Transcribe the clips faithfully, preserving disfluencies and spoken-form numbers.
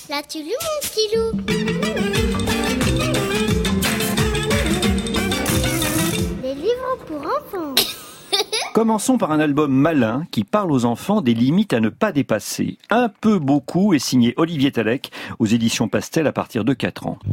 L'as-tu lu, mon petit loup? Les livres pour enfants. Commençons par un album malin qui parle aux enfants des limites à ne pas dépasser. Un peu beaucoup est signé Olivier Tallec aux éditions Pastel à partir de quatre ans.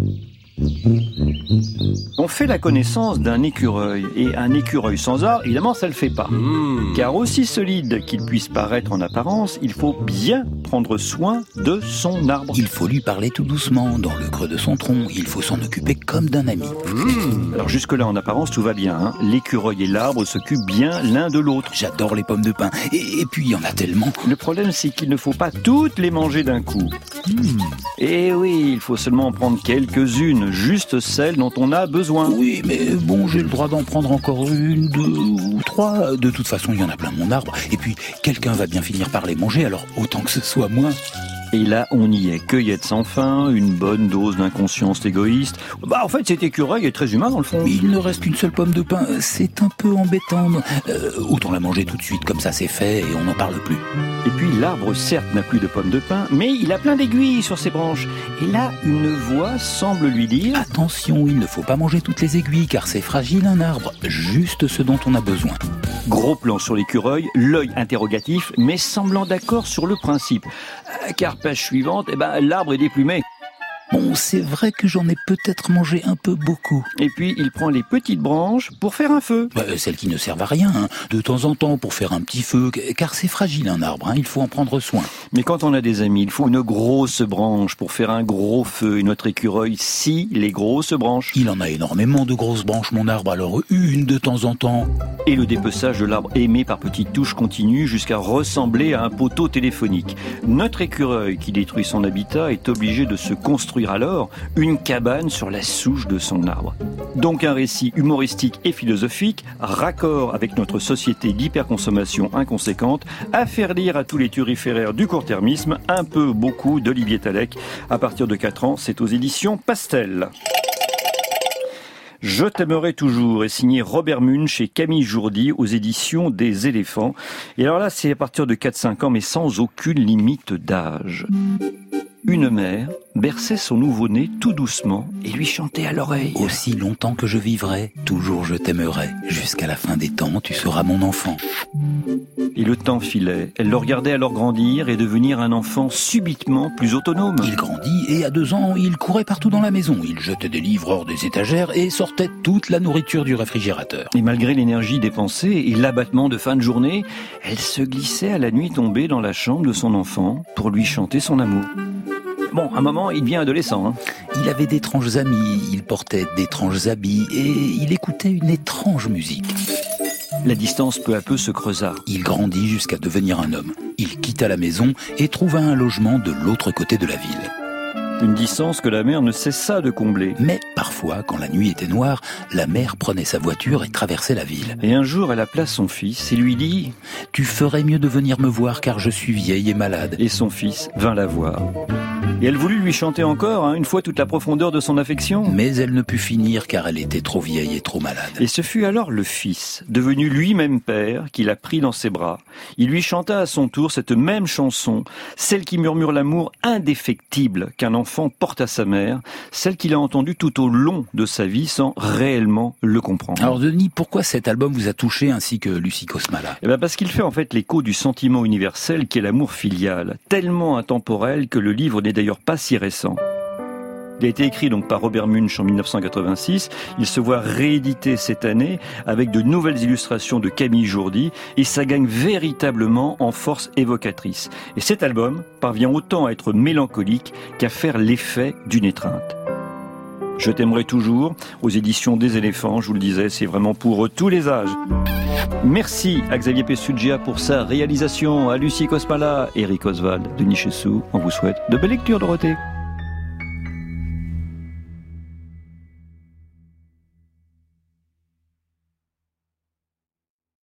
On fait la connaissance d'un écureuil, et un écureuil sans arbre, évidemment, ça le fait pas. Mmh. Car aussi solide qu'il puisse paraître en apparence, il faut bien prendre soin de son arbre. Il faut lui parler tout doucement, dans le creux de son tronc. Il faut s'en occuper comme d'un ami. Mmh. Alors jusque-là, en apparence, tout va bien. Hein. L'écureuil et l'arbre s'occupent bien l'un de l'autre. J'adore les pommes de pin, et, et puis il y en a tellement. Le problème, c'est qu'il ne faut pas toutes les manger d'un coup. Mmh. Et oui, il faut seulement en prendre quelques-unes, juste celles dont on a besoin. Oui, mais bon, j'ai le droit d'en prendre encore une, deux ou trois. De toute façon, il y en a plein mon arbre. Et puis, quelqu'un va bien finir par les manger, alors autant que ce soit moi. Et là, on y est. Cueillette sans fin, une bonne dose d'inconscience égoïste. Bah, en fait, cet écureuil est très humain, dans le fond. Il ne reste qu'une seule pomme de pin. C'est un peu embêtant. Euh, autant la manger tout de suite, comme ça c'est fait, et on n'en parle plus. Et puis, l'arbre, certes, n'a plus de pommes de pin, mais il a plein d'aiguilles sur ses branches. Et là, une voix semble lui dire... Attention, il ne faut pas manger toutes les aiguilles, car c'est fragile un arbre. Juste ce dont on a besoin. Gros plan sur l'écureuil, l'œil interrogatif, mais semblant d'accord sur le principe. Euh, car page suivante, eh ben, l'arbre est déplumé. Bon, c'est vrai que j'en ai peut-être mangé un peu beaucoup. Et puis, il prend les petites branches pour faire un feu. Bah, celles qui ne servent à rien, hein. De temps en temps pour faire un petit feu, car c'est fragile un arbre, hein. Il faut en prendre soin. Mais quand on a des amis, il faut une grosse branche pour faire un gros feu. Et notre écureuil scie les grosses branches. Il en a énormément de grosses branches, mon arbre, alors une de temps en temps. Et le dépeçage de l'arbre aimé par petites touches continue jusqu'à ressembler à un poteau téléphonique. Notre écureuil qui détruit son habitat est obligé de se construire alors une cabane sur la souche de son arbre. Donc un récit humoristique et philosophique, raccord avec notre société d'hyperconsommation inconséquente, à faire lire à tous les turiféraires du court-termisme, un peu beaucoup d'Olivier Tallec. À partir de quatre ans, c'est aux éditions Pastel. Je t'aimerai toujours est signé Robert Munch et Camille Jourdi aux éditions des Éléphants. Et alors là, c'est à partir de quatre cinq ans, mais sans aucune limite d'âge. Une mère berçait son nouveau-né tout doucement et lui chantait à l'oreille. Aussi longtemps que je vivrai, toujours je t'aimerai. Jusqu'à la fin des temps, tu seras mon enfant. Et le temps filait. Elle le regardait alors grandir et devenir un enfant subitement plus autonome. Il grandit et à deux ans, il courait partout dans la maison. Il jetait des livres hors des étagères et sortait toute la nourriture du réfrigérateur. Et malgré l'énergie dépensée et l'abattement de fin de journée, elle se glissait à la nuit tombée dans la chambre de son enfant pour lui chanter son amour. Bon, à un moment, il devient adolescent. Hein. Il avait d'étranges amis, il portait d'étranges habits et il écoutait une étrange musique. La distance peu à peu se creusa. Il grandit jusqu'à devenir un homme. Il quitta la maison et trouva un logement de l'autre côté de la ville. Une distance que la mère ne cessa de combler. Mais parfois, quand la nuit était noire, la mère prenait sa voiture et traversait la ville. Et un jour, elle appela son fils et lui dit « Tu ferais mieux de venir me voir car je suis vieille et malade. » Et son fils vint la voir. Et elle voulut lui chanter encore, hein, une fois toute la profondeur de son affection. Mais elle ne put finir car elle était trop vieille et trop malade. Et ce fut alors le fils, devenu lui-même père, qui la prit dans ses bras. Il lui chanta à son tour cette même chanson, celle qui murmure l'amour indéfectible qu'un enfant porte à sa mère, celle qu'il a entendue tout au long de sa vie sans réellement le comprendre. Alors Denis, pourquoi cet album vous a touché ainsi que Lucie Kosmala ? Eh ben parce qu'il fait en fait l'écho du sentiment universel qui est l'amour filial, tellement intemporel que le livre n'est d'ailleurs pas si récent. Il a été écrit donc par Robert Munch en dix-neuf cent quatre-vingt-six. Il se voit réédité cette année avec de nouvelles illustrations de Camille Jourdi et ça gagne véritablement en force évocatrice. Et cet album parvient autant à être mélancolique qu'à faire l'effet d'une étreinte. Je t'aimerai toujours, aux éditions des Éléphants, je vous le disais, c'est vraiment pour tous les âges. Merci à Xavier Pessugia pour sa réalisation, à Lucie Kosmala, Eric Oswald, Denis Chessou. On vous souhaite de belles lectures, Dorothée.